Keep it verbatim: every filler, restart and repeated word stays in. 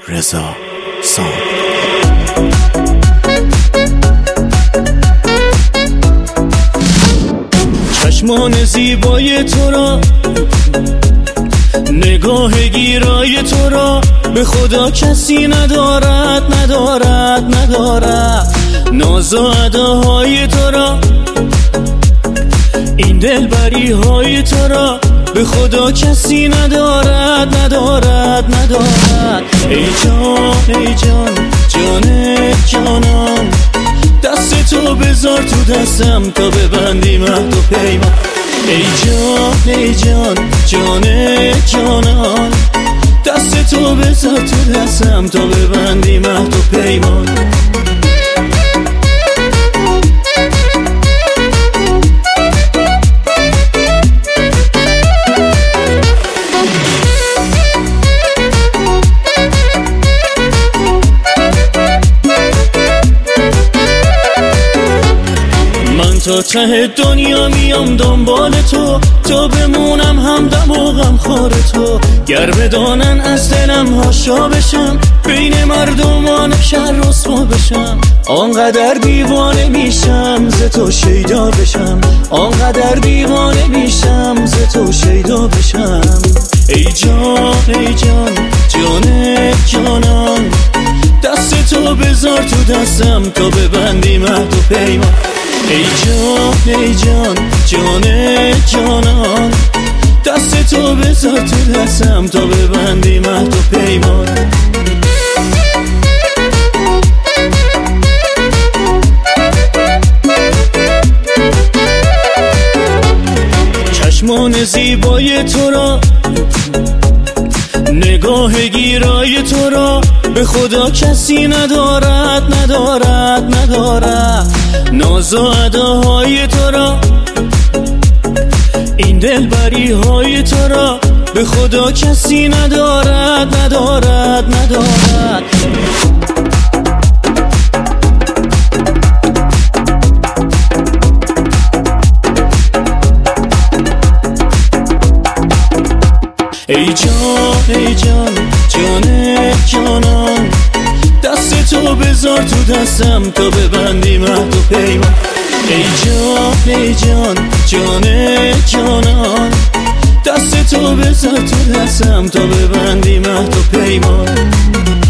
رضا سام. چشمان زیبای تو را، نگاه گیرای تو را به خدا کسی ندارد ندارد ندارد. ناز و اداهای تو را، این دلبری های تو را به خدا کسی ندارد ندارد ندارد. ای جان ای جان جان جانان، دست تو بذار تو دستم تا ببندیم عهد و پیمان. ای جان ای جان جان جانان، دست تو بذار تو دستم تا ببندیم عهد و پیمان. تا ته دنیا میام دنبال تو، تا بمونم همدم و غمخوار تو. گر بدانن از دلم هاشا بشم، بین مردمان شهر رسوا بشم. آنقدر دیوانه میشم ز تو شیدا بشم، آنقدر دیوانه میشم ز تو شیدا بشم. ای جان ای جان جان جانان، دست تو بذار تو دستم تا ببندیم عهد و پیمان. ای جان ای جان جان جانان، دست تو بذار تو دستم تا ببندیم عهد و پیمان. چشمان زیبای تو را، نگاه گیرای تو را به خدا کسی ندارد ندارد ندارد. ناز و اداهای تو را، این دلبری های تو را به خدا کسی ندارد ندارد ندارد. ای جان ای جان جان جانان، دست تو بذار تو دستم تا ببندیم عهد و پیمان. ای جان ای جان جان جانان، دست تو بذار تو دستم تا ببندیم عهد و پیمان.